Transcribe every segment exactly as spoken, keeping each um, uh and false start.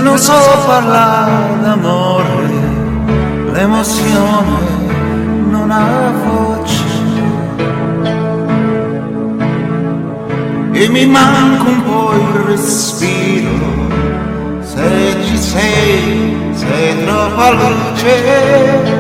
Io non so parlare d'amore, l'emozione non ha voce e mi manca un po' il respiro. Se ci sei, sei troppa luce.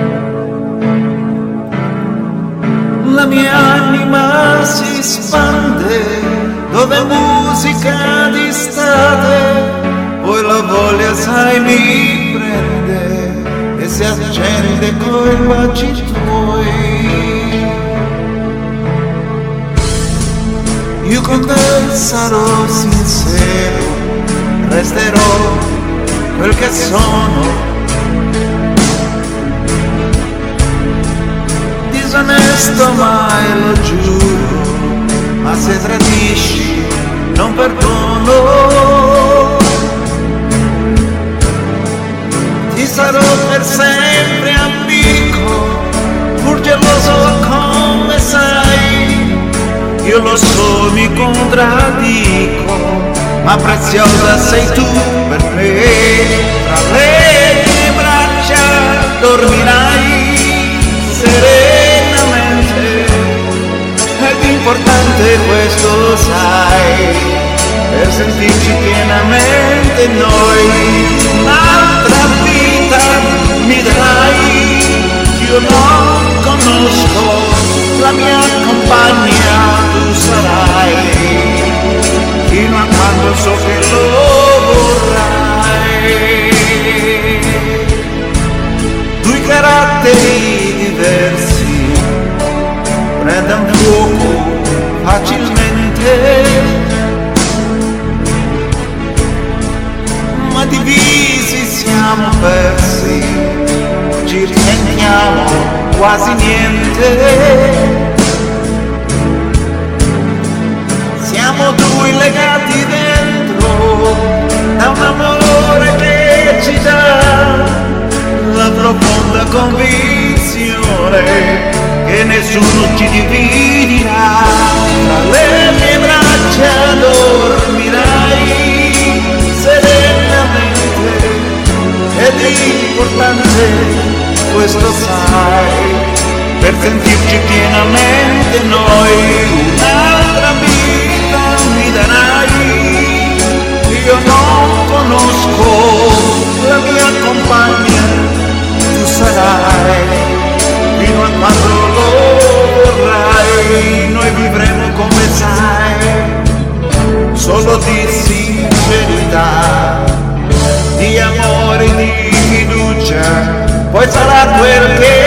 La mia anima si spande dove musica d'estate, poi la voglia sai mi prende e si accende coi baci tuoi. Io con te sarò sincero, resterò quel che sono, disonesto mai lo giuro, ma se tradisci non perdono. Ti sarò per sempre amico, pur geloso come sai. Io lo so, mi contraddico, ma preziosa sei tu per me. Tra le mie braccia dormirai serenamente, ed importante questo lo sai, per sentirci pienamente noi. Un'altra vita mi darai, io non conosco, la mia compagna tu sarai, fino a quando so che lo vorrai. Due caratteri diversi prendono fuoco facilmente, ma divisi siamo persi, ci risentiamo quasi niente. Siamo due legati dentro da un amore che ci dà la profonda convinzione che nessuno ci dividerà. Tra le mie braccia dormirai serenamente, ed è importante questo sai, per sentirci pienamente noi. Un'altra vita mi darai, io non conosco, la mia compagna tu sarai, fino a quando lo vorrai. Noi vivremo come sai, solo di sincerità, di amore, di fiducia, poi sarà quel che